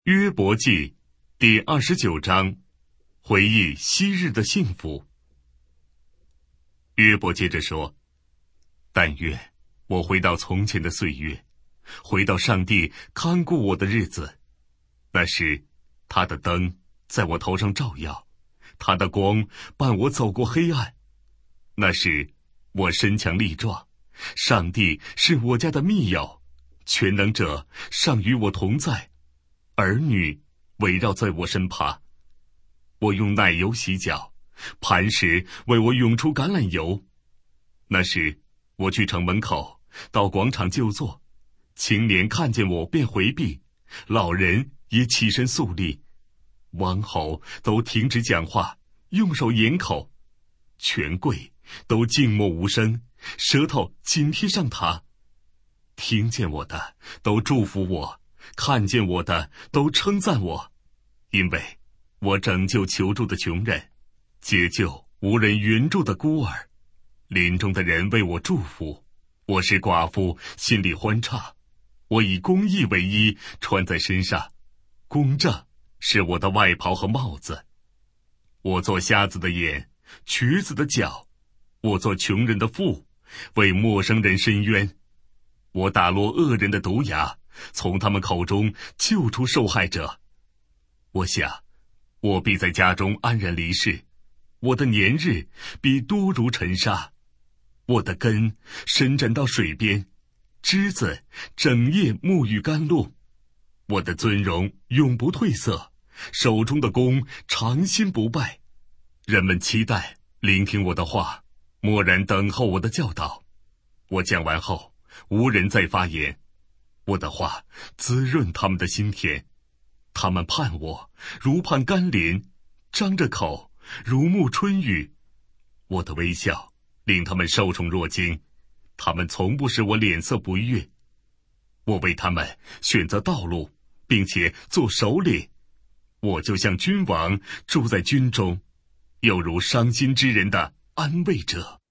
约伯记第29章，回忆昔日的幸福。约伯接着说，但愿我回到从前的岁月，回到上帝看顾我的日子。那时他的灯在我头上照耀，他的光伴我走过黑暗。那时我身强力壮，上帝是我家的密友，全能者尚与我同在，儿女围绕在我身旁。我用奶油洗脚，磐石为我涌出橄榄油。那时我去城门口，到广场就坐，青年看见我便回避，老人也起身肃立，王侯都停止讲话，用手掩口，权贵都静默无声，舌头紧贴上膛。听见我的都祝福我，看见我的都称赞我，因为我拯救求助的穷人，解救无人援助的孤儿。林中的人为我祝福，我是寡妇，心里欢畅。我以公义为衣，穿在身上，公正是我的外袍和帽子。我做瞎子的眼，瘸子的脚，我做穷人的父，为陌生人伸冤。我打落恶人的毒牙，从他们口中救出受害者。我想，我必在家中安然离世，我的年日必多如尘沙。我的根伸展到水边，枝子整夜沐浴甘露。我的尊荣永不褪色，手中的弓长心不败。人们期待聆听我的话，默然等候我的教导。我讲完后，无人再发言。我的话滋润他们的心田，他们盼我如盼甘霖，张着口如沐春雨。我的微笑令他们受宠若惊，他们从不使我脸色不悦。我为他们选择道路，并且做首领。我就像君王住在军中，又如伤心之人的安慰者。